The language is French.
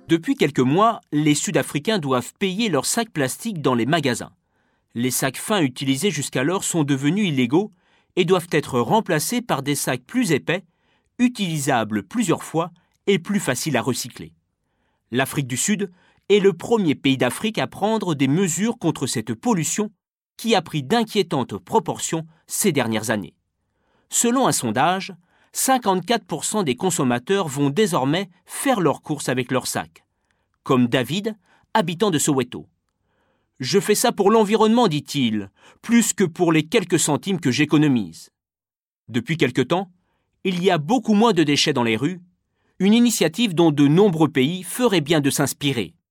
Depuis quelques mois, les Sud-Africains doivent payer leurs sacs plastiques dans les magasins. Les sacs fins utilisés jusqu'alors sont devenus illégaux et doivent être remplacés par des sacs plus épais, utilisables plusieurs fois et plus faciles à recycler. L'Afrique du Sud est le premier pays d'Afrique à prendre des mesures contre cette pollution qui a pris d'inquiétantes proportions ces dernières années. Selon un sondage, 54% des consommateurs vont désormais faire leurs courses avec leurs sacs. Comme David, habitant de Soweto. « Je fais ça pour l'environnement, dit-il, plus que pour les quelques centimes que j'économise. » Depuis quelque temps, il y a beaucoup moins de déchets dans les rues, une initiative dont de nombreux pays feraient bien de s'inspirer.